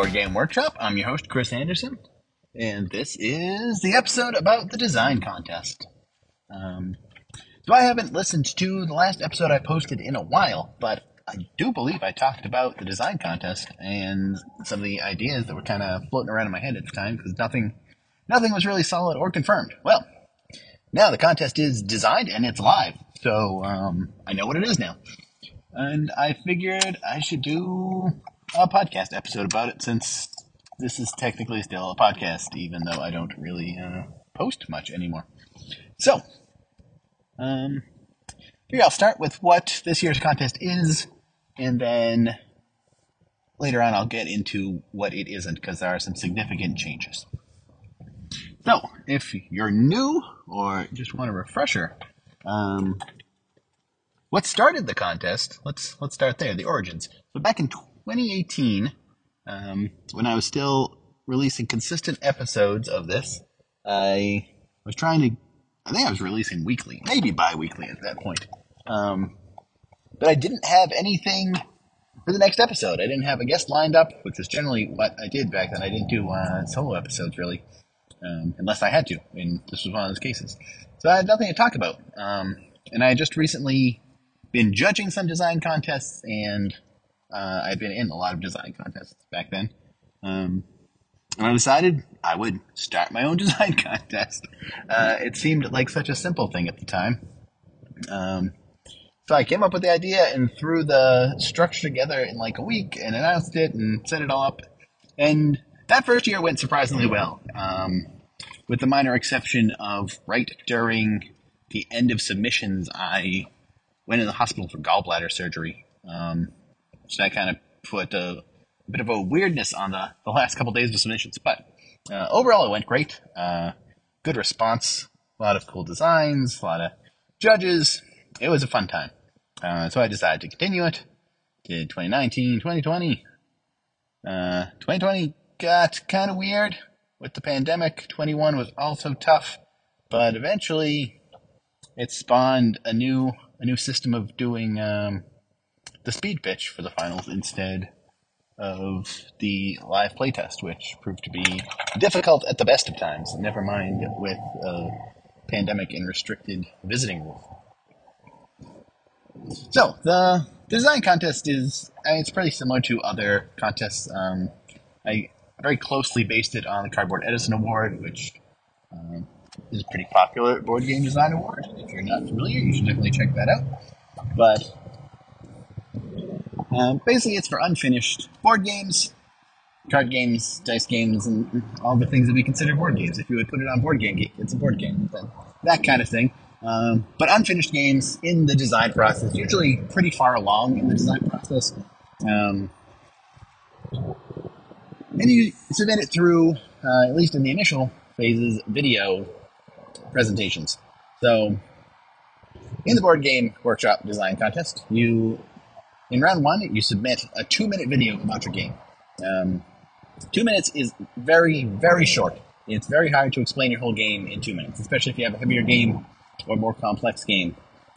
Board Game Workshop. I'm your host, Chris Anderson, and this is the episode about the design contest. So I haven't listened to the last episode I posted in a while, but I do believe I talked about the design contest and some of the ideas that were kind of floating around in my head at the time, because nothing was really solid or confirmed. Well, now the contest is designed and it's live, so I know what it is now. And I figured I should do a podcast episode about it, since this is technically still a podcast, even though I don't really post much anymore. So, here I'll start with what this year's contest is, and then later on I'll get into what it isn't, because there are some significant changes. So, if you're new or just want a refresher, what started the contest? Let's start there, the origins. So back in 2018, when I was still releasing consistent episodes of this, I think I was releasing weekly, maybe bi-weekly at that point. But I didn't have anything for the next episode. I didn't have a guest lined up, which was generally what I did back then. I didn't do solo episodes, really, unless I had to, and this was one of those cases. So I had nothing to talk about. And I had just recently been judging some design contests, and I'd been in a lot of design contests back then. And I decided I would start my own design contest. It seemed like such a simple thing at the time. So I came up with the idea and threw the structure together in like a week and announced it and set it all up. And that first year went surprisingly well, with the minor exception of right during the end of submissions, I went in the hospital for gallbladder surgery. So that kind of put a bit of a weirdness on the last couple days of submissions. But overall, it went great. Good response. A lot of cool designs. A lot of judges. It was a fun time. So I decided to continue it. Did 2019, 2020. 2020 got kind of weird with the pandemic. 21 was also tough. But eventually, it spawned a new system of doing the speed pitch for the finals instead of the live playtest, which proved to be difficult at the best of times, never mind with a pandemic and restricted visiting rules. So, the design contest it's pretty similar to other contests. I very closely based it on the Cardboard Edison Award, which is a pretty popular board game design award. If you're not familiar, you should definitely check that out. But basically, it's for unfinished board games, card games, dice games, and all the things that we consider board games. If you would put it on Board Game Geek, it's a board game. That kind of thing. But unfinished games in the design process, usually pretty far along in the design process. And you submit it through, at least in the initial phases, video presentations. So, in the Board Game Workshop Design Contest, in round one, you submit a 2-minute video about your game. 2 minutes is very, very short. It's very hard to explain your whole game in 2 minutes, especially if you have a heavier game or more complex game.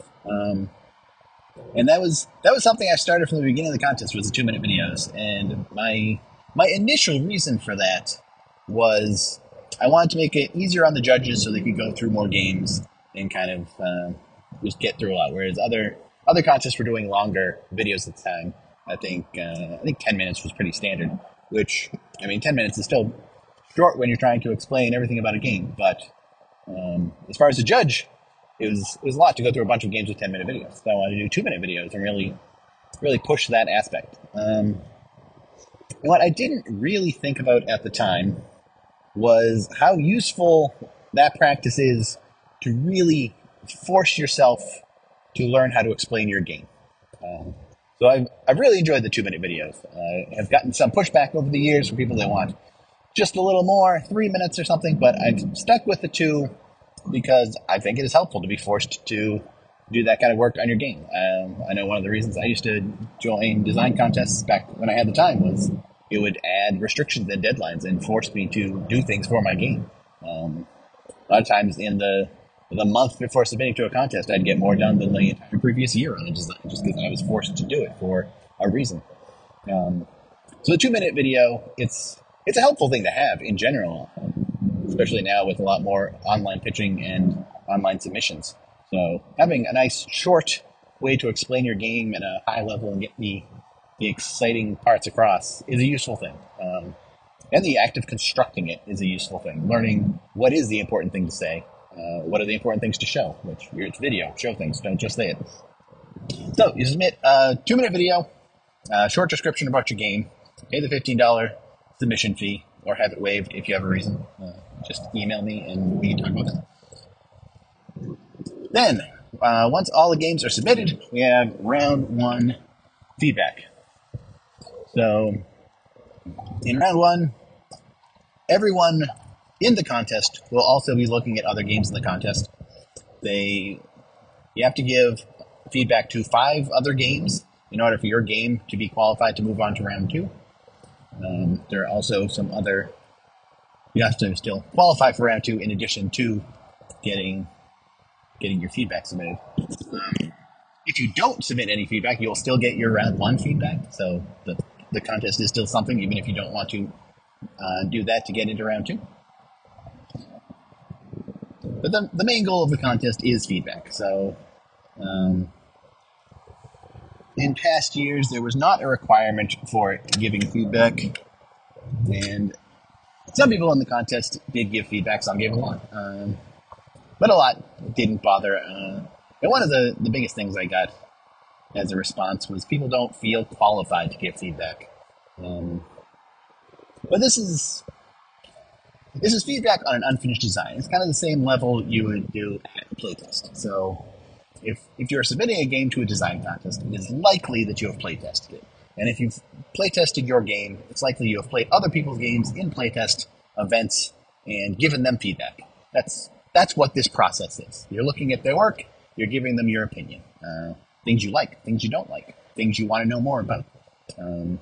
And that was something I started from the beginning of the contest, was the 2-minute videos. And my initial reason for that was I wanted to make it easier on the judges so they could go through more games and kind of just get through a lot. Whereas other contests were doing longer videos at the time. I think 10 minutes was pretty standard, which, 10 minutes is still short when you're trying to explain everything about a game. But as far as the judge, it was a lot to go through a bunch of games with 10-minute videos. So I wanted to do 2-minute videos and really push that aspect. What I didn't really think about at the time was how useful that practice is to really force yourself to learn how to explain your game. So I've really enjoyed the 2-minute videos. I have gotten some pushback over the years from people that want just a little more, 3 minutes or something, but I've stuck with the 2 because I think it is helpful to be forced to do that kind of work on your game. I know one of the reasons I used to join design contests back when I had the time was it would add restrictions and deadlines and force me to do things for my game. A lot of times in the month before submitting to a contest, I'd get more done than the entire previous year on a design, just because I was forced to do it for a reason. So the 2-minute video, it's a helpful thing to have in general, especially now with a lot more online pitching and online submissions. So having a nice short way to explain your game at a high level and get the exciting parts across is a useful thing. And the act of constructing it is a useful thing. Learning what is the important thing to say, what are the important things to show, which it's video, show things, don't just say it. So you submit a 2-minute video, short description about your game, pay the $15 submission fee, or have it waived if you have a reason. Just email me and we can talk about that. Then, once all the games are submitted, we have round 1 feedback. So, in round 1, everyone in the contest will also be looking at other games in the contest. You have to give feedback to 5 other games in order for your game to be qualified to move on to round 2. There are also some other... You have to still qualify for round 2 in addition to getting your feedback submitted. If you don't submit any feedback, you'll still get your round 1 feedback. So the contest is still something, even if you don't want to do that to get into round 2. But the main goal of the contest is feedback. So in past years, there was not a requirement for giving feedback. And some people in the contest did give feedback, some gave a lot. But a lot didn't bother. And one of the biggest things I got as a response was people don't feel qualified to give feedback. But this is feedback on an unfinished design. It's kind of the same level you would do at a playtest. So if you're submitting a game to a design contest, it is likely that you have playtested it. And if you've playtested your game, it's likely you have played other people's games in playtest events and given them feedback. That's what this process is. You're looking at their work, you're giving them your opinion. Things you like, things you don't like, things you want to know more about. And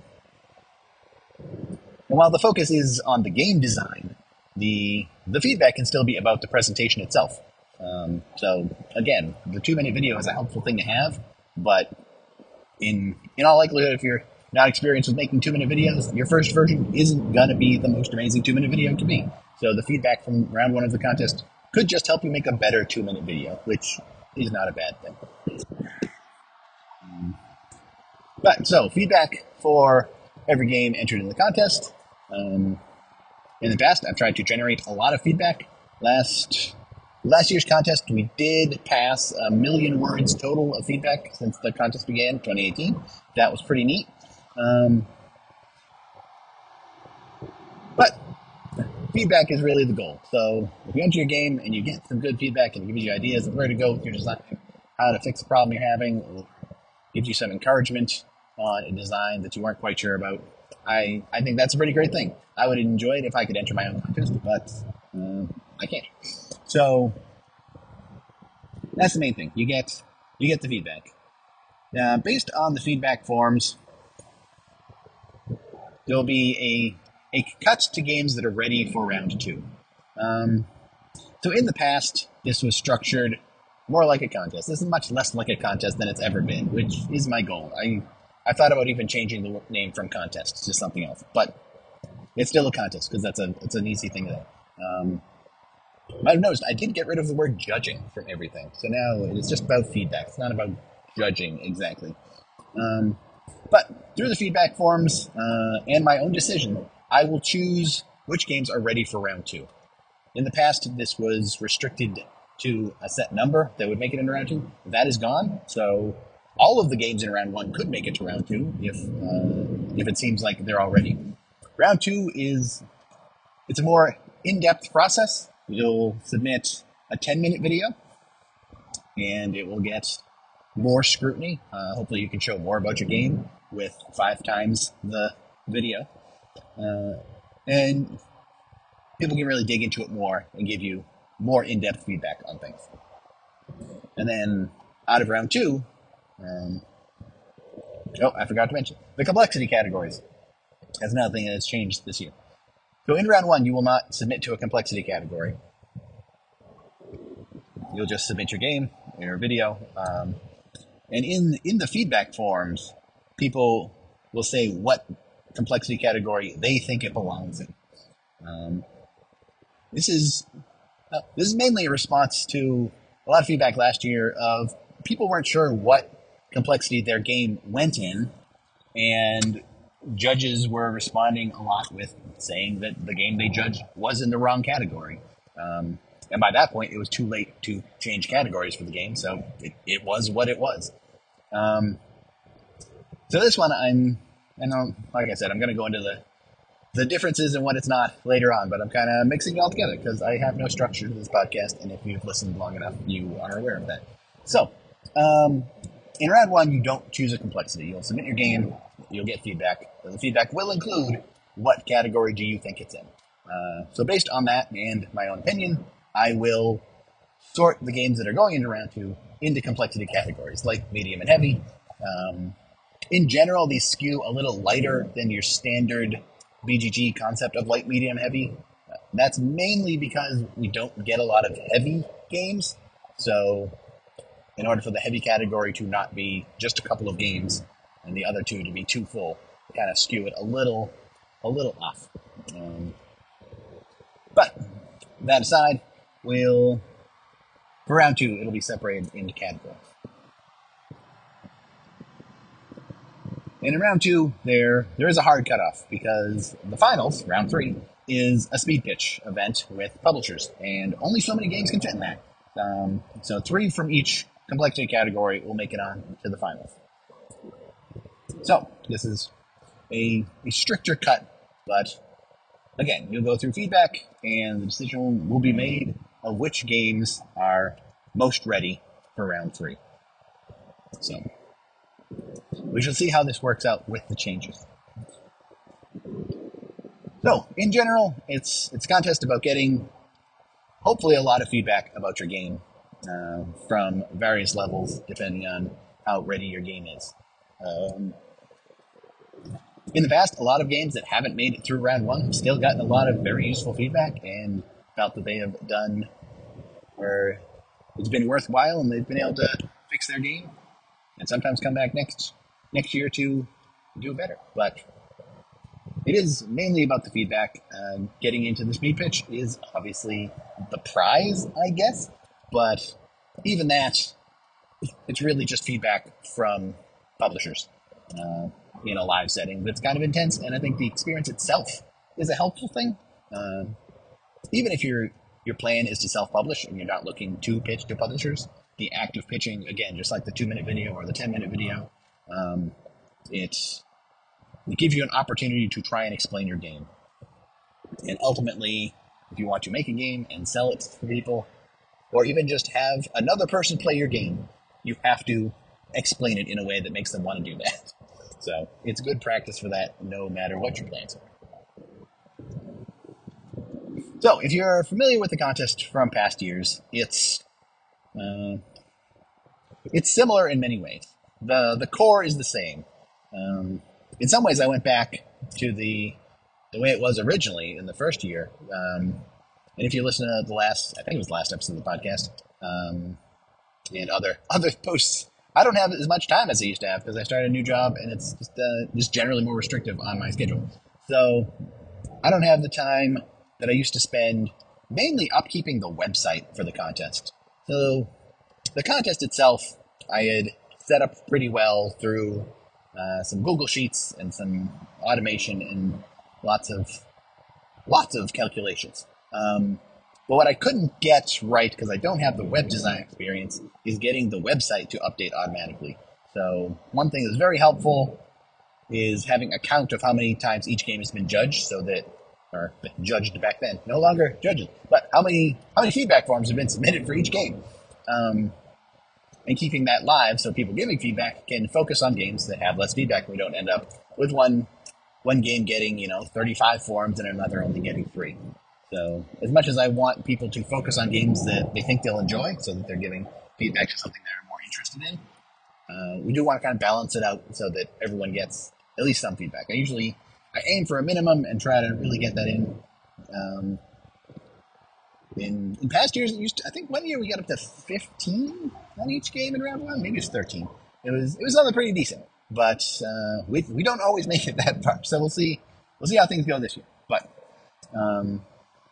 while the focus is on the game design, the feedback can still be about the presentation itself. So again, the 2-minute video is a helpful thing to have, but in all likelihood, if you're not experienced with making 2-minute videos, your first version isn't going to be the most amazing 2-minute video it could be. So the feedback from round 1 of the contest could just help you make a better 2-minute video, which is not a bad thing. But so feedback for every game entered in the contest. In the past, I've tried to generate a lot of feedback. Last year's contest, we did pass 1 million words total of feedback since the contest began, 2018. That was pretty neat. But feedback is really the goal. So if you enter your game and you get some good feedback and it gives you ideas of where to go with your design, how to fix a problem you're having, or gives you some encouragement on a design that you weren't quite sure about, I think that's a pretty great thing. I would enjoy it if I could enter my own contest, but I can't. So that's the main thing. You get the feedback. Based on the feedback forms, there'll be a cut to games that are ready for round 2. So in the past, this was structured more like a contest. This is much less like a contest than it's ever been, which is my goal. I thought about even changing the name from contest to something else, but it's still a contest because it's an easy thing to. Might have noticed I did get rid of the word judging from everything, so now it's just about feedback. It's not about judging exactly. But through the feedback forms and my own decision, I will choose which games are ready for round 2. In the past, this was restricted to a set number that would make it into round 2. That is gone, so all of the games in round 1 could make it to round 2 if it seems like they're all ready. Round 2 it's a more in-depth process. You'll submit a 10-minute video, and it will get more scrutiny. Hopefully you can show more about your game with 5 times the video. And people can really dig into it more and give you more in-depth feedback on things. And then out of round 2, I forgot to mention, the complexity categories. That's another thing that has changed this year. So in round 1, you will not submit to a complexity category. You'll just submit your game, your video. And in the feedback forms, people will say what complexity category they think it belongs in. This is mainly a response to a lot of feedback last year of people weren't sure what complexity their game went in, and judges were responding a lot with saying that the game they judged was in the wrong category. And by that point, it was too late to change categories for the game, so it was what it was. So this one, like I said, I'm going to go into the differences and what it's not later on, but I'm kind of mixing it all together because I have no structure to this podcast, and if you've listened long enough, you are aware of that. So, in round one, you don't choose a complexity. You'll submit your game, you'll get feedback. The feedback will include what category do you think it's in. So based on that and my own opinion, I will sort the games that are going into round two into complexity categories, like medium and heavy. In general, these skew a little lighter than your standard BGG concept of light, medium, heavy. That's mainly because we don't get a lot of heavy games. So in order for the heavy category to not be just a couple of games and the other two to be too full, kind of skew it a little off. But that aside, for round two, it'll be separated into categories. And in round two, there is a hard cutoff because the finals, round three, is a speed pitch event with publishers, and only so many games can fit in that. So 3 from each complexity category will make it on to the finals. So this is a stricter cut, but again, you'll go through feedback, and the decision will be made of which games are most ready for round 3. So we shall see how this works out with the changes. So, in general, it's a contest about getting, hopefully, a lot of feedback about your game from various levels, depending on how ready your game is. In the past, a lot of games that haven't made it through round 1 have still gotten a lot of very useful feedback and felt that they have done where it's been worthwhile and they've been able to fix their game and sometimes come back next year to do better. But it is mainly about the feedback. Getting into the speed pitch is obviously the prize, I guess. But even that, it's really just feedback from publishers in a live setting that's kind of intense. And I think the experience itself is a helpful thing. Even if your plan is to self-publish and you're not looking to pitch to publishers, the act of pitching, again, just like the 2-minute video or the 10-minute video, it gives you an opportunity to try and explain your game. And ultimately, if you want to make a game and sell it to people, or even just have another person play your game, you have to explain it in a way that makes them want to do that. So it's good practice for that, no matter what your plans are. So if you're familiar with the contest from past years, it's similar in many ways. The core is the same. In some ways, I went back to the way it was originally in the first year. And if you listen to I think it was the last episode of the podcast, and other posts, I don't have as much time as I used to have because I started a new job, and it's just generally more restrictive on my schedule. So I don't have the time that I used to spend mainly upkeeping the website for the contest. So the contest itself, I had set up pretty well through some Google Sheets and some automation and lots of calculations. But what I couldn't get right, because I don't have the web design experience, is getting the website to update automatically. So one thing that's very helpful is having a count of how many times each game has been judged, or judged back then, no longer judges, but how many feedback forms have been submitted for each game. And keeping that live so people giving feedback can focus on games that have less feedback. We don't end up with one game getting 35 forms and another only getting 3. So as much as I want people to focus on games that they think they'll enjoy so that they're giving feedback to something they're more interested in, we do want to kind of balance it out so that everyone gets at least some feedback. I aim for a minimum and try to really get that in. In past years, I think one year we got up to 15 on each game in round 1. Maybe it's 13. It was something pretty decent. but we don't always make it that far. So we'll see how things go this year. Um,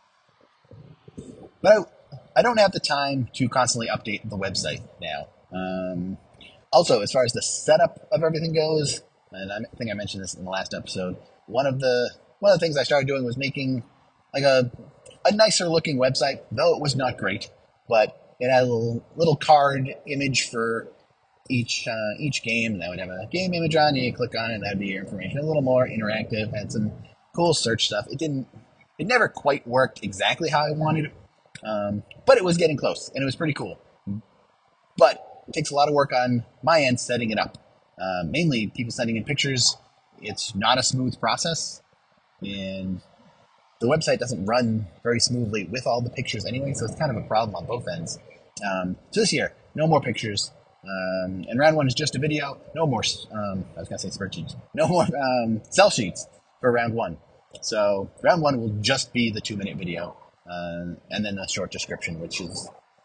but I don't have the time to constantly update the website now. Also, as far as the setup of everything goes, and I think I mentioned this in the last episode, one of the things I started doing was making like a nicer looking website, though it was not great, but it had a little card image for each game. That would have a game image on it. You click on it, and that'd be your information. A little more interactive, had some cool search stuff. It never quite worked exactly how I wanted it, but it was getting close, and it was pretty cool. But it takes a lot of work on my end setting it up. Mainly people sending in pictures. It's not a smooth process, and the website doesn't run very smoothly with all the pictures anyway, so it's kind of a problem on both ends. So this year, no more pictures. And round one is just a video. No more, I was going to say spreadsheets. No more sell sheets for round one. So round one will just be the 2-minute video, and then a short description, which is,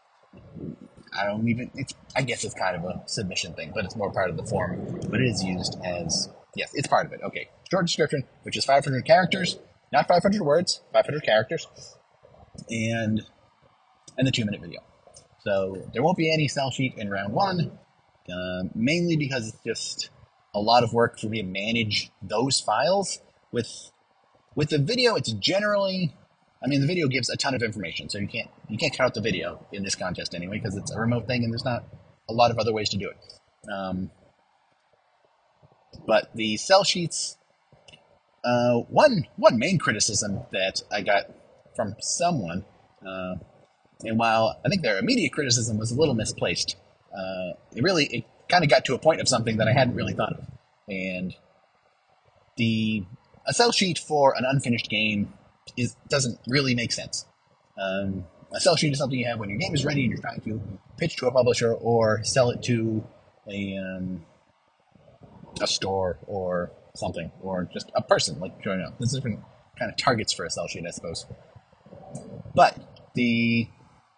I guess it's kind of a submission thing, but it's more part of the form. But it is used as, yes, it's part of it. Okay, short description, which is 500 characters, not 500 words, 500 characters, and the 2-minute video. So there won't be any sell sheet in round one, mainly because it's just a lot of work for me to manage those files. With the video, it's generally, the video gives a ton of information, so you can't cut out the video in this contest anyway, because it's a remote thing and there's not a lot of other ways to do it. But the sell sheets, one main criticism that I got from someone, and while I think their immediate criticism was a little misplaced, it kind of got to a point of something that I hadn't really thought of. And a sell sheet for an unfinished game doesn't really make sense. A sell sheet is something you have when your game is ready and you're trying to pitch to a publisher or sell it to a store or something, or just a person, like showing up. There's different kind of targets for a sell sheet, I suppose. But the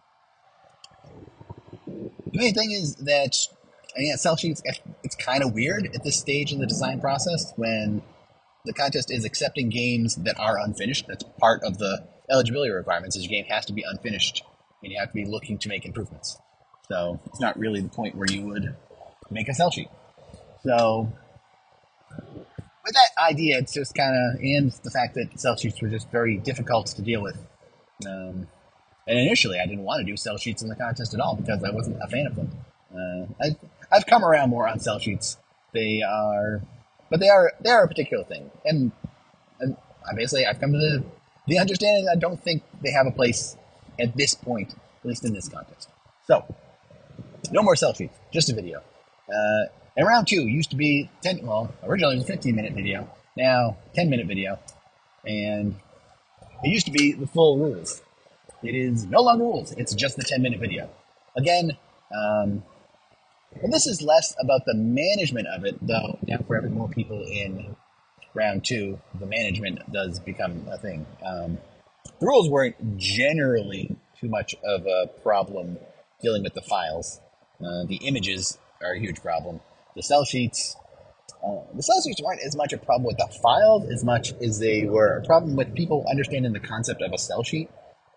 main thing is that sell sheets, it's kind of weird at this stage in the design process when the contest is accepting games that are unfinished. That's part of the eligibility requirements, is your game has to be unfinished and you have to be looking to make improvements. So it's not really the point where you would make a sell sheet. So with that idea, it's just kind of, and the fact that sell sheets were just very difficult to deal with. And initially, I didn't want to do sell sheets in the contest at all because I wasn't a fan of them. I've come around more on sell sheets. They are a particular thing, and I've come to the understanding that I don't think they have a place at this point, at least in this contest. So, no more sell sheets, just a video. And round two used to be originally it was a 15-minute video, now 10-minute video, and it used to be the full rules. It is no longer rules, it's just the 10-minute video. Again, and this is less about the management of it, though now for every more people in round two, the management does become a thing. The rules weren't generally too much of a problem dealing with the files. The images are a huge problem. The sell sheets weren't as much a problem with the files as much as they were a problem with people understanding the concept of a sell sheet.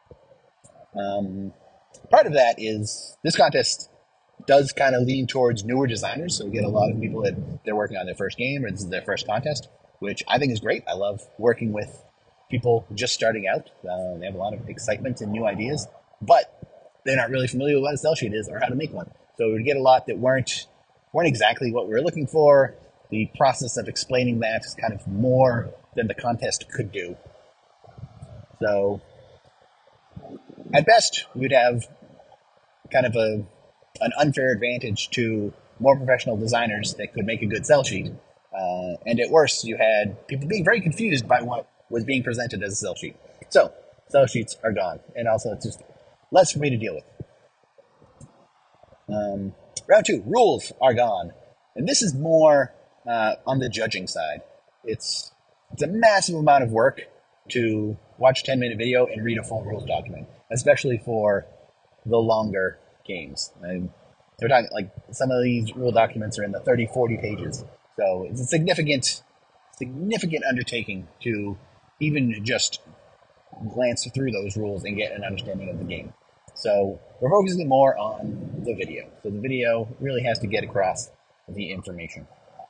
Part of that is this contest does kind of lean towards newer designers, so we get a lot of people that they're working on their first game or this is their first contest, which I think is great. I love working with people just starting out. They have a lot of excitement and new ideas, but they're not really familiar with what a sell sheet is or how to make one. So we get a lot that weren't exactly what we were looking for. The process of explaining that is kind of more than the contest could do. So at best, we'd have kind of an unfair advantage to more professional designers that could make a good sell sheet. And at worst, you had people being very confused by what was being presented as a sell sheet. So, sell sheets are gone. And also, it's just less for me to deal with. Round two, rules are gone. And this is more on the judging side. It's a massive amount of work to watch a 10-minute video and read a full rules document, especially for the longer games. And they're talking, like, some of these rule documents are in the 30, 40 pages. So it's a significant undertaking to even just glance through those rules and get an understanding of the game. So we're focusing more on the video. So the video really has to get across the information.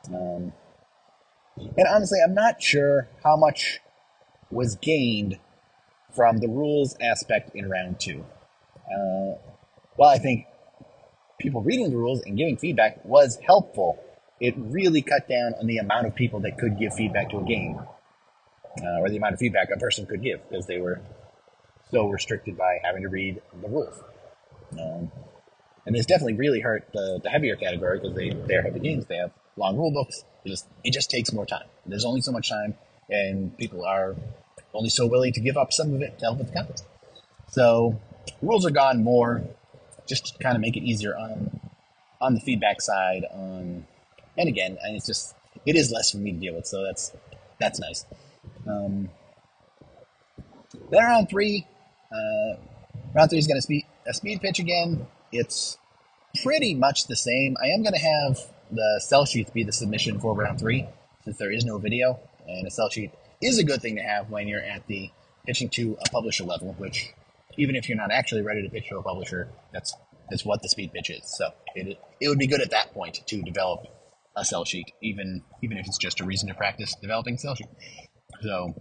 And honestly, I'm not sure how much was gained from the rules aspect in round two. While I think people reading the rules and giving feedback was helpful, it really cut down on the amount of people that could give feedback to a game, or the amount of feedback a person could give, because they were so restricted by having to read the rules. And this definitely really hurt the heavier category, because they're heavy games. They have long rule books. It just takes more time. There's only so much time, and people are only so willing to give up some of it to help with the contest. So rules are gone more, just to kind of make it easier on the feedback side. And again, it is less for me to deal with, so that's nice. Then round three is going to be a speed pitch again. It's pretty much the same. I am going to have the cell sheets be the submission for round three, since there is no video, and a cell sheet is a good thing to have when you're at the pitching to a publisher level, which, even if you're not actually ready to pitch to a publisher, that's what the speed pitch is. So it would be good at that point to develop a cell sheet, even if it's just a reason to practice developing a cell sheet. So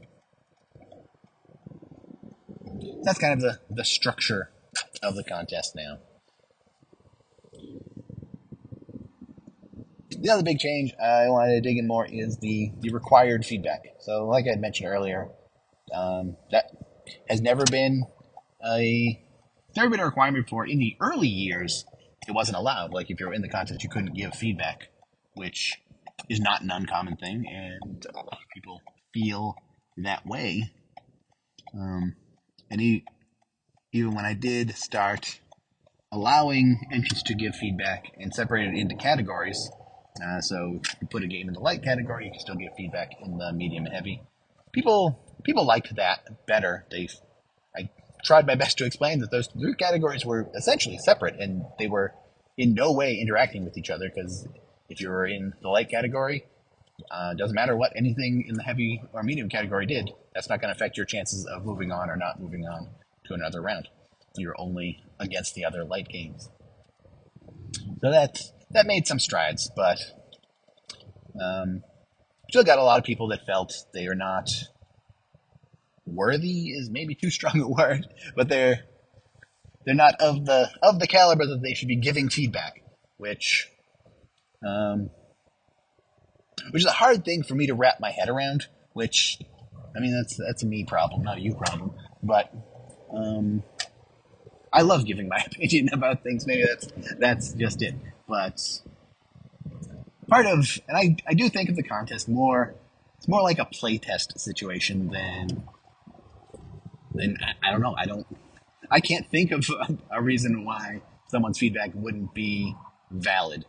that's kind of the structure of the contest now. The other big change I wanted to dig in more is the required feedback. So like I had mentioned earlier, that has never been a requirement before. In the early years, it wasn't allowed. Like, if you were in the contest, you couldn't give feedback, which is not an uncommon thing, and a lot of people feel that way. And even when I did start allowing entrants to give feedback and separate it into categories, so if you put a game in the light category, you can still give feedback in the medium and heavy. People liked that better. I tried my best to explain that those three categories were essentially separate, and they were in no way interacting with each other, because if you were in the light category, doesn't matter what anything in the heavy or medium category did, that's not going to affect your chances of moving on or not moving on to another round. You're only against the other light games. So that made some strides, but still got a lot of people that felt they are not worthy, is maybe too strong a word, but they're not of the caliber that they should be giving feedback, which is a hard thing for me to wrap my head around. Which, I mean, that's a me problem, not a you problem. But I love giving my opinion about things. Maybe that's just it. But and I do think of the contest more. It's more like a playtest situation than I don't know. I can't think of a reason why someone's feedback wouldn't be valid.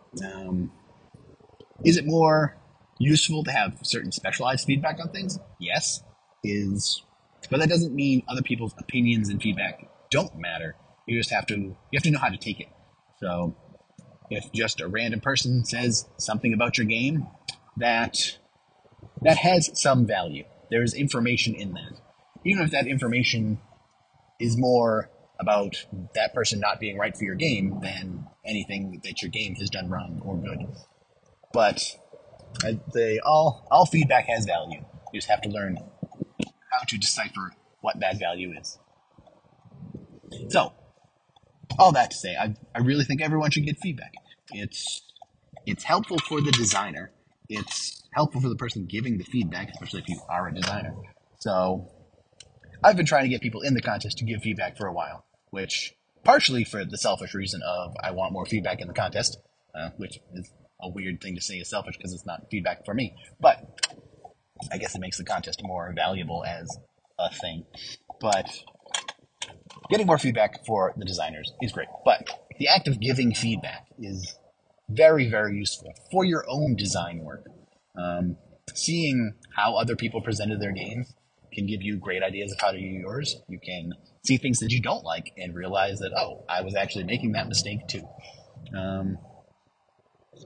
Is it more useful to have certain specialized feedback on things? Yes. But that doesn't mean other people's opinions and feedback don't matter. You just have to know how to take it. So if just a random person says something about your game, that has some value. There's information in that. Even if that information is more about that person not being right for your game than anything that your game has done wrong or good. But I'd say all feedback has value. You just have to learn how to decipher what that value is. So, all that to say, I really think everyone should get feedback. It's helpful for the designer. It's helpful for the person giving the feedback, especially if you are a designer. So, I've been trying to get people in the contest to give feedback for a while, which partially for the selfish reason of I want more feedback in the contest, which is a weird thing to say is selfish because it's not feedback for me. But I guess it makes the contest more valuable as a thing. But getting more feedback for the designers is great. But the act of giving feedback is very, very useful for your own design work. Seeing how other people presented their games can give you great ideas of how to do yours. You can see things that you don't like and realize that, oh, I was actually making that mistake too.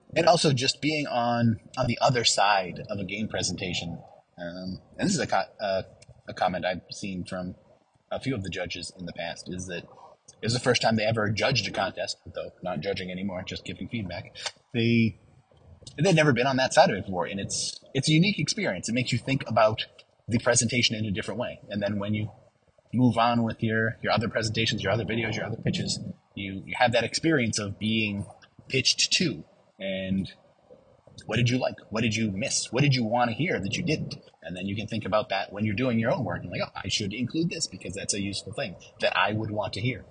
and also just being on the other side of a game presentation. And this is a comment I've seen from a few of the judges in the past, is that it was the first time they ever judged a contest, though not judging anymore, just giving feedback. They'd never been on that side of it before, and it's a unique experience. It makes you think about the presentation in a different way. And then when you move on with your other presentations, your other videos, your other pitches, you have that experience of being pitched to. And what did you like? What did you miss? What did you want to hear that you didn't? And then you can think about that when you're doing your own work. And like, oh, I should include this because that's a useful thing that I would want to hear.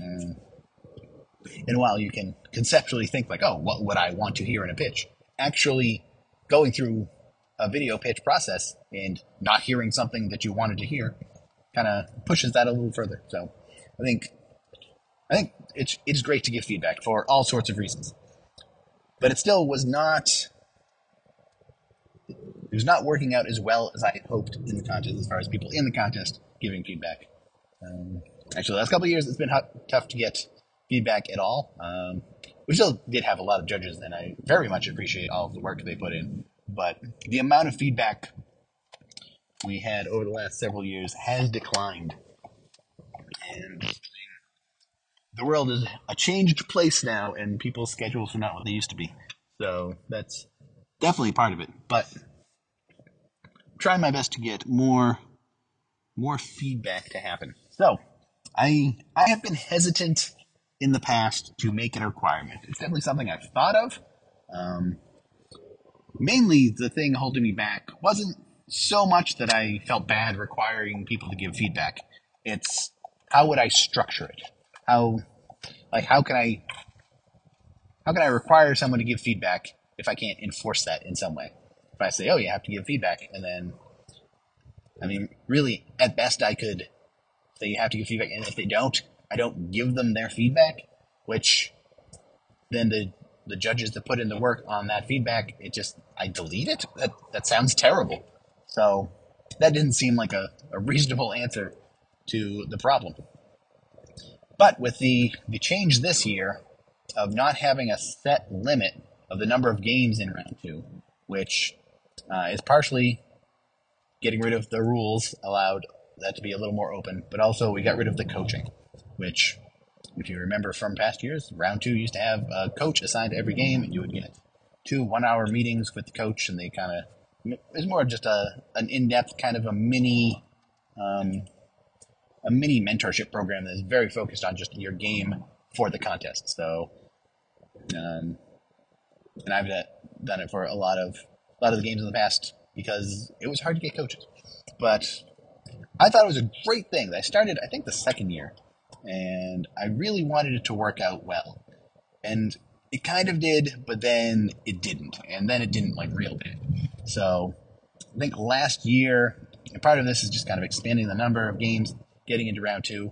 And while you can conceptually think like, oh, what would I want to hear in a pitch? Actually going through a video pitch process and not hearing something that you wanted to hear kind of pushes that a little further. So I think it's great to give feedback for all sorts of reasons. But it still was not working out as well as I had hoped in the contest, as far as people in the contest giving feedback. Actually, the last couple of years, it's been tough to get feedback at all. We still did have a lot of judges, and I very much appreciate all of the work they put in. But the amount of feedback we had over the last several years has declined. And the world is a changed place now, and people's schedules are not what they used to be. So that's definitely part of it. But I'm trying my best to get more feedback to happen. So I have been hesitant in the past to make it a requirement. It's definitely something I've thought of. Mainly, the thing holding me back wasn't so much that I felt bad requiring people to give feedback. It's how would I structure it? How can I require someone to give feedback if I can't enforce that in some way? If I say, oh, you have to give feedback, and then, I mean, really, at best, I could say you have to give feedback, and if they don't, I don't give them their feedback, which then the judges that put in the work on that feedback, I delete it? That sounds terrible. So that didn't seem like a reasonable answer to the problem. But with the change this year of not having a set limit of the number of games in round 2, which is partially getting rid of the rules, allowed that to be a little more open, but also we got rid of the coaching, which, if you remember from past years, round 2 used to have a coach assigned to every game, and you would get 2 one-hour meetings with the coach, and it was more just an in-depth kind of a mini mentorship program that is very focused on just your game for the contest. So, and I've done it for a lot of the games in the past because it was hard to get coaches. But I thought it was a great thing. I started, I think, the second year, and I really wanted it to work out well. And it kind of did, but then it didn't. And then it didn't like real bad. So I think last year, and part of this is just kind of expanding the number of games, getting into round 2.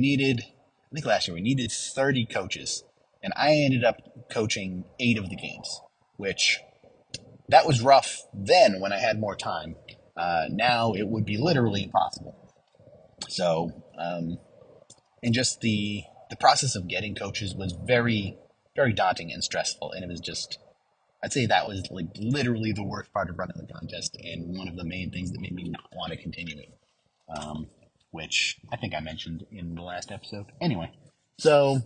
Last year we needed 30 coaches. And I ended up coaching 8 of the games, which that was rough then when I had more time. Now it would be literally impossible. So, and just the process of getting coaches was very, very daunting and stressful. And it was just, I'd say that was like literally the worst part of running the contest and one of the main things that made me not want to continue it, which I think I mentioned in the last episode. Anyway, so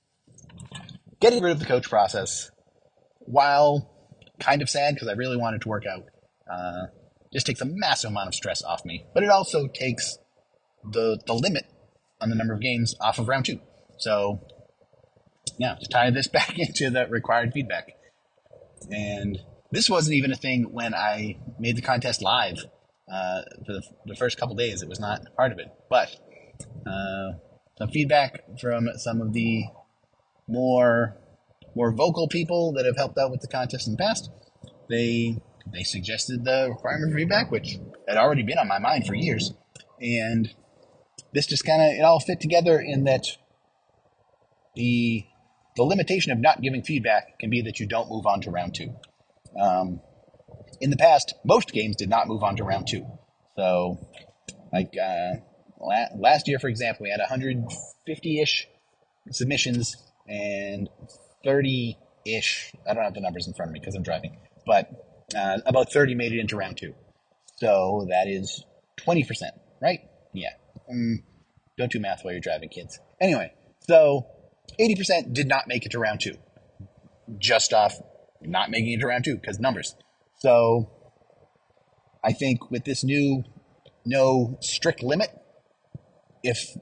getting rid of the coach process, while kind of sad because I really wanted to work out, just takes a massive amount of stress off me. But it also takes the limit on the number of games off of round 2. So now to tie this back into the required feedback. And this wasn't even a thing when I made the contest live for the first couple days. It was not part of it. But some feedback from some of the more vocal people that have helped out with the contest in the past. They suggested the requirement for feedback, which had already been on my mind for years. And this just kind of, it all fit together in that the limitation of not giving feedback can be that you don't move on to round 2. In the past, most games did not move on to round 2. So, like last year, for example, we had 150-ish submissions, and 30 ish. I don't have the numbers in front of me because I'm driving, but about 30 made it into round two. So that is 20%, right? Yeah. Don't do math while you're driving, kids. Anyway, so 80% did not make it to round two, just off not making it to round two because numbers. So I think with this new no strict limit, if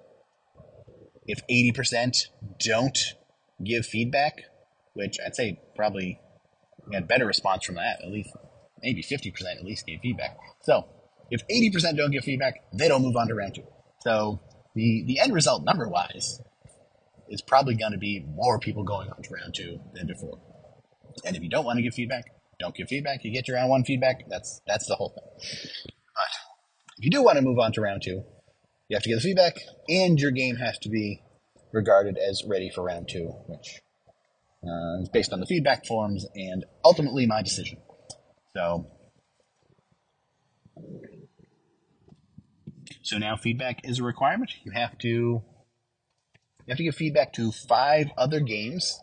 80% don't give feedback, which I'd say probably had better response from that, at least maybe 50% at least gave feedback. So if 80% don't give feedback, they don't move on to round two. So the end result number wise is probably going to be more people going on to round two than before. And if you don't want to give feedback, don't give feedback. You get your round one feedback. That's the whole thing. But if you do want to move on to round two, you have to get the feedback, and your game has to be regarded as ready for round two, which is based on the feedback forms and ultimately my decision. So now feedback is a requirement. You have to give feedback to 5 other games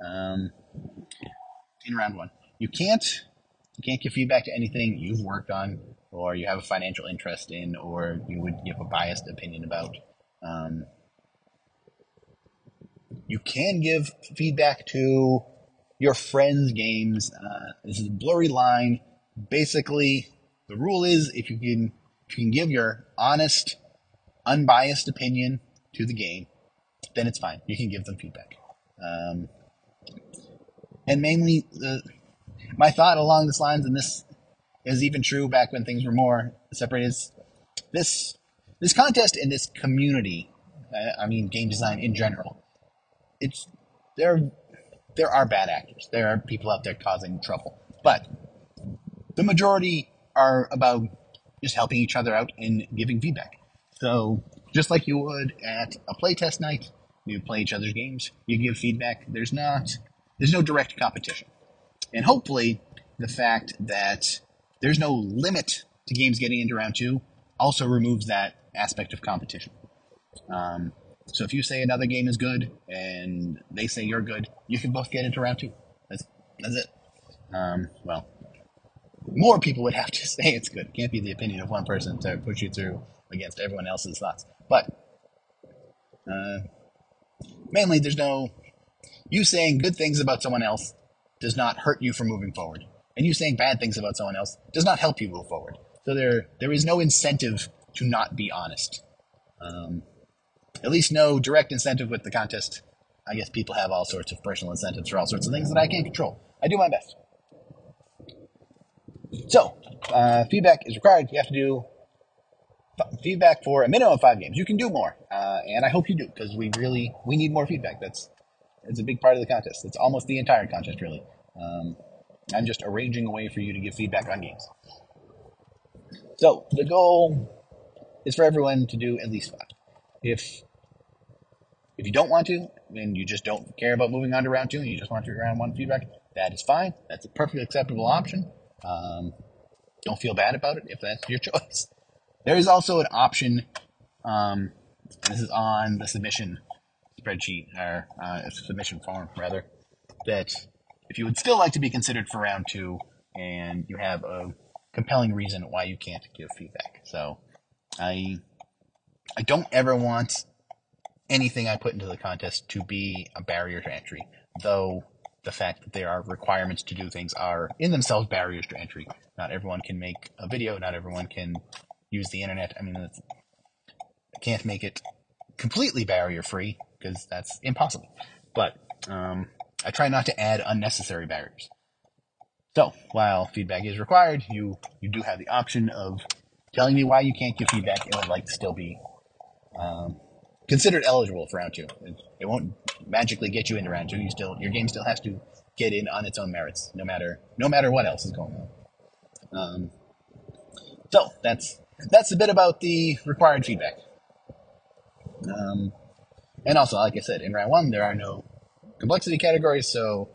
in round one. You can't give feedback to anything you've worked on or you have a financial interest in or you would give a biased opinion about. You can give feedback to your friends' games. This is a blurry line. Basically, the rule is if you can give your honest, unbiased opinion to the game, then it's fine. You can give them feedback. And mainly, my thought along this lines, and this is even true back when things were more separated, is this contest and this community, I mean game design in general, there are bad actors. There are people out there causing trouble. But the majority are about just helping each other out and giving feedback. So just like you would at a playtest night, you play each other's games, you give feedback. There's no direct competition. And hopefully the fact that there's no limit to games getting into round two also removes that aspect of competition. So if you say another game is good and they say you're good, you can both get into round two. That's it. Well, more people would have to say it's good. It can't be the opinion of one person to push you through against everyone else's thoughts. But mainly, you saying good things about someone else does not hurt you from moving forward, and you saying bad things about someone else does not help you move forward. So there is no incentive to not be honest. At least no direct incentive with the contest. I guess people have all sorts of personal incentives for all sorts of things that I can't control. I do my best. So, feedback is required. You have to do feedback for a minimum of 5 games. You can do more, and I hope you do, because we need more feedback. It's a big part of the contest. It's almost the entire contest, really. I'm just arranging a way for you to give feedback on games. So, the goal is for everyone to do at least 5. If you don't want to, and you just don't care about moving on to round 2, and you just want to do round 1 feedback, that is fine. That's a perfectly acceptable option. Don't feel bad about it if that's your choice. There is also an option, this is on the submission spreadsheet, or submission form, rather, that if you would still like to be considered for round 2, and you have a compelling reason why you can't give feedback. So, I don't ever want anything I put into the contest to be a barrier to entry, though the fact that there are requirements to do things are in themselves barriers to entry. Not everyone can make a video, not everyone can use the internet. I mean, I can't make it completely barrier-free, because that's impossible. But I try not to add unnecessary barriers. So, while feedback is required, you do have the option of telling me why you can't give feedback and would like to still be considered eligible for round 2. It won't magically get you into round 2. Your game still has to get in on its own merits, no matter what else is going on. So that's a bit about the required feedback. And also, like I said, in round 1 there are no complexity categories, so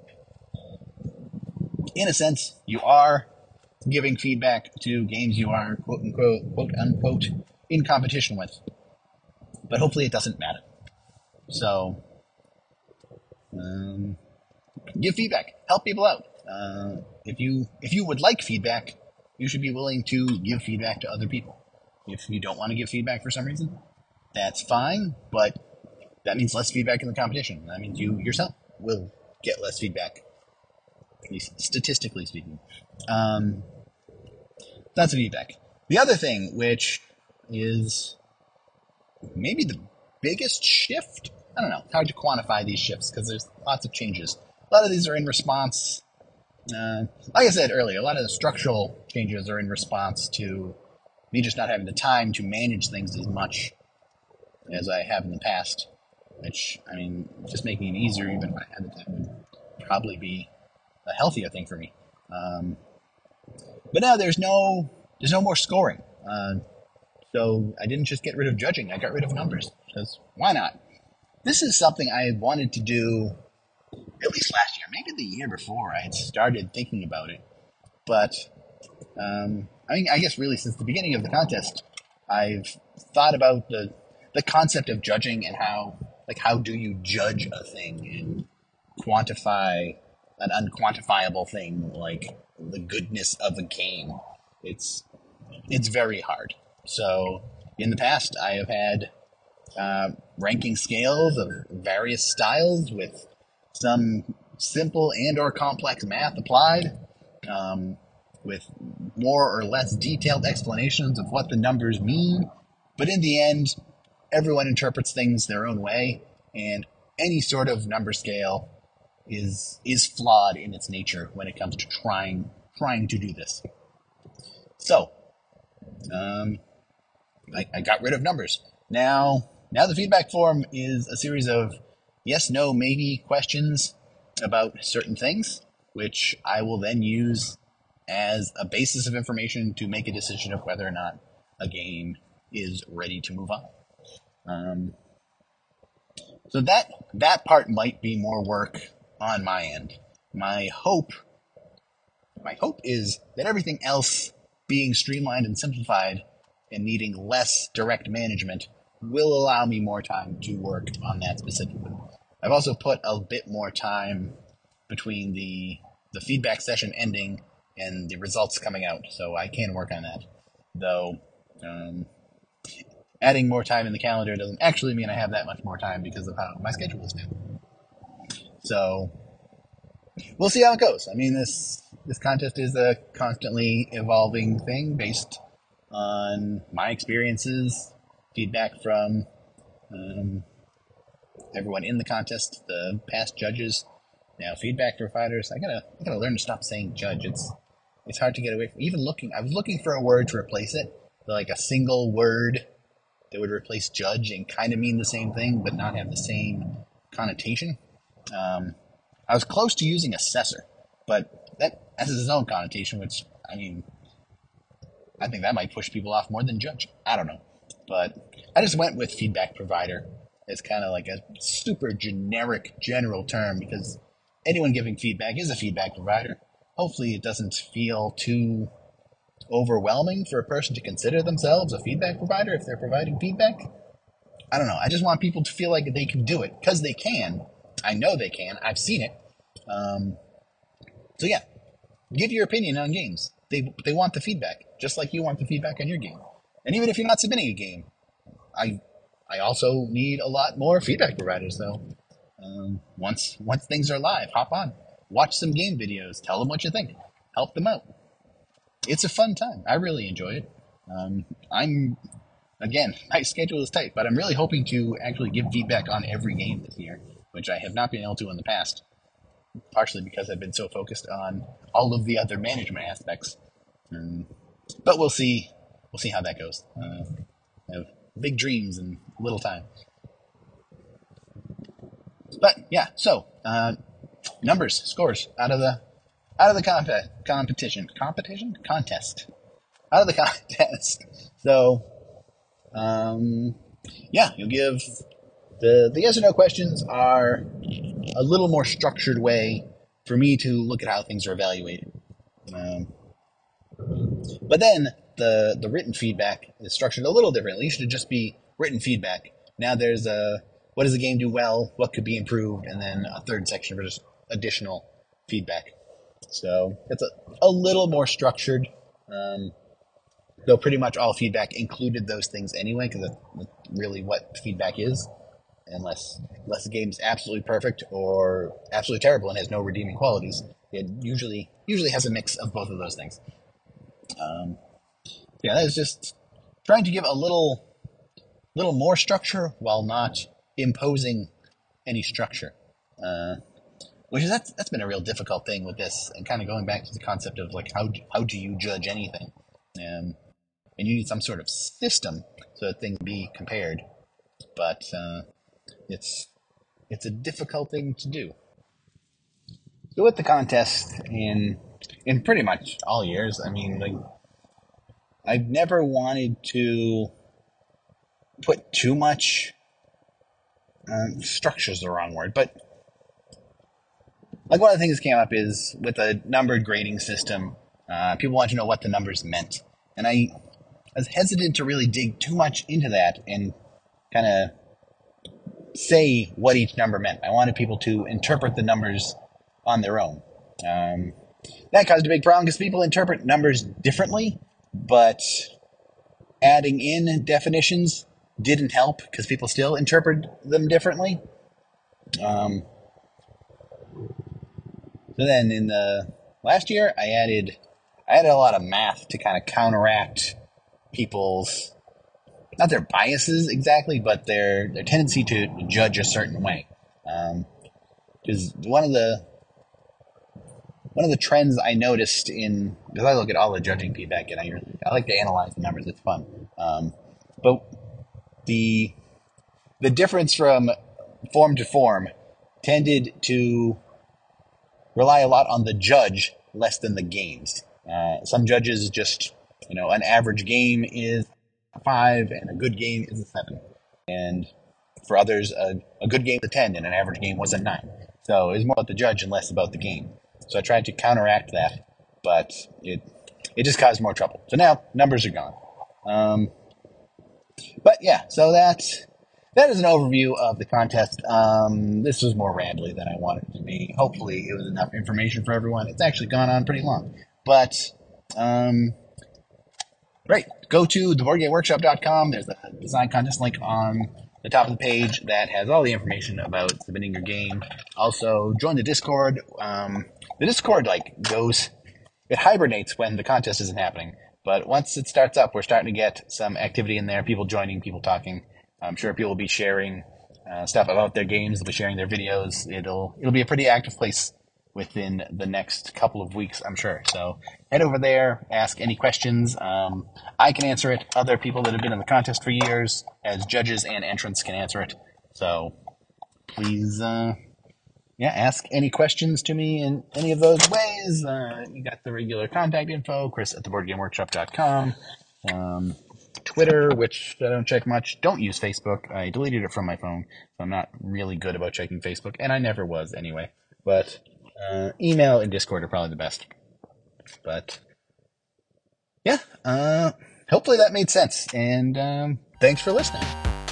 in a sense, you are giving feedback to games you are quote unquote in competition with. But hopefully it doesn't matter. So, give feedback, help people out. If you would like feedback, you should be willing to give feedback to other people. If you don't want to give feedback for some reason, that's fine, but that means less feedback in the competition. That means you yourself will get less feedback, at least statistically speaking. That's the feedback. The other thing, which is maybe the biggest shift, I don't know, it's hard to quantify these shifts because there's lots of changes. A lot of these are in response, like I said earlier, a lot of the structural changes are in response to me just not having the time to manage things as much as I have in the past, which, I mean, just making it easier even if I had the time would probably be a healthier thing for me. But now there's no more scoring. So I didn't just get rid of judging, I got rid of numbers, because why not? This is something I wanted to do at least last year, maybe the year before I had started thinking about it. But, I mean, I guess really since the beginning of the contest, I've thought about the concept of judging and how do you judge a thing and quantify an unquantifiable thing like the goodness of a game. It's very hard. So in the past, I have had ranking scales of various styles with some simple and or complex math applied, with more or less detailed explanations of what the numbers mean. But in the end, everyone interprets things their own way, and any sort of number scale is flawed in its nature when it comes to trying to do this. So, I got rid of numbers. Now the feedback form is a series of yes, no, maybe questions about certain things, which I will then use as a basis of information to make a decision of whether or not a game is ready to move on. So that part might be more work on my end. My hope is that everything else being streamlined and simplified and needing less direct management will allow me more time to work on that specifically. I've also put a bit more time between the feedback session ending and the results coming out, so I can work on that. Though, adding more time in the calendar doesn't actually mean I have that much more time because of how my schedule is now. So, we'll see how it goes. I mean, this contest is a constantly evolving thing based on my experiences, feedback from everyone in the contest, the past judges, now feedback providers. I gotta learn to stop saying judge. It's hard to get away from. I was looking for a word to replace it, like a single word that would replace judge and kind of mean the same thing, but not have the same connotation. I was close to using assessor, but that has its own connotation, which, I mean, I think that might push people off more than judge. I don't know. But I just went with feedback provider as kind of like a super generic, general term, because anyone giving feedback is a feedback provider. Hopefully it doesn't feel too overwhelming for a person to consider themselves a feedback provider if they're providing feedback. I don't know. I just want people to feel like they can do it, because they can. I know they can. I've seen it. So yeah, give your opinion on games. They want the feedback, just like you want the feedback on your game. And even if you're not submitting a game, I also need a lot more feedback providers, though. Once things are live, hop on. Watch some game videos. Tell them what you think. Help them out. It's a fun time. I really enjoy it. Again, my schedule is tight, but I'm really hoping to actually give feedback on every game this year, which I have not been able to in the past, partially because I've been so focused on all of the other management aspects. But we'll see how that goes. I have big dreams and little time. But yeah, so numbers, scores out of the contest. Out of the contest. So yeah, you'll give the yes or no questions are a little more structured way for me to look at how things are evaluated. But then the written feedback is structured a little differently. It should just be written feedback. Now there's what does the game do well? What could be improved? And then a third section for just additional feedback. So it's a little more structured, though pretty much all feedback included those things anyway, because that's really what feedback is, unless the game's absolutely perfect or absolutely terrible and has no redeeming qualities. It usually has a mix of both of those things. That is just trying to give a little more structure while not imposing any structure. That's been a real difficult thing with this, and kind of going back to the concept of like how do you judge anything, and you need some sort of system so that things be compared, but it's a difficult thing to do. So with the contest in pretty much all years, I mean, like, I've never wanted to put too much structure's the wrong word, but like one of the things that came up is with a numbered grading system, people want to know what the numbers meant. And I was hesitant to really dig too much into that and kind of say what each number meant. I wanted people to interpret the numbers on their own. That caused a big problem because people interpret numbers differently, but adding in definitions didn't help because people still interpret them differently. So then in the last year, I added a lot of math to kind of counteract people's, not their biases exactly, but their tendency to judge a certain way. Because one of the trends I noticed because I look at all the judging feedback and I like to analyze the numbers. It's fun. But the difference from form to form tended to rely a lot on the judge less than the games. Some judges just, an average game is a 5 and a good game is a 7. And for others, a good game is a 10 and an average game was a 9. So it was more about the judge and less about the game. So I tried to counteract that, but it just caused more trouble. So now numbers are gone. But yeah, so that is an overview of the contest. This was more rambly than I wanted it to be. Hopefully it was enough information for everyone. It's actually gone on pretty long. But, right, go to theboardgameworkshop.com. There's a design contest link on the top of the page that has all the information about submitting your game. Also, join the Discord. The Discord, it hibernates when the contest isn't happening. But once it starts up, we're starting to get some activity in there, people joining, people talking. I'm sure people will be sharing stuff about their games. They'll be sharing their videos. It'll be a pretty active place within the next couple of weeks, I'm sure. So head over there, ask any questions. I can answer it. Other people that have been in the contest for years as judges and entrants can answer it. So please, ask any questions to me in any of those ways. You got the regular contact info, Chris@theboardgameworkshop.com. Twitter, which I don't check much. Don't use Facebook. I deleted it from my phone, so I'm not really good about checking Facebook, and I never was anyway. But email and Discord are probably the best. But yeah, hopefully that made sense, and thanks for listening.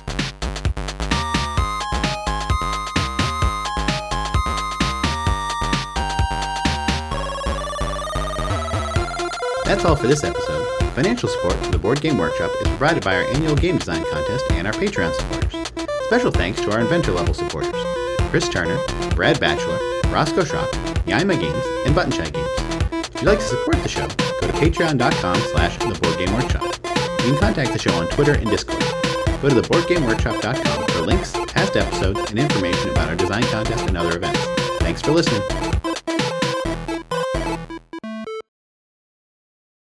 That's all for this episode. Financial support for the Board Game Workshop is provided by our annual game design contest and our Patreon supporters. Special thanks to our inventor level supporters, Chris Turner, Brad Batchelor, Roscoe Schrock, Yaima Games, and Button Shy Games. If you'd like to support the show, go to patreon.com/theboardgameworkshop. You can contact the show on Twitter and Discord. Go to theboardgameworkshop.com for links, past episodes, and information about our design contest and other events. Thanks for listening.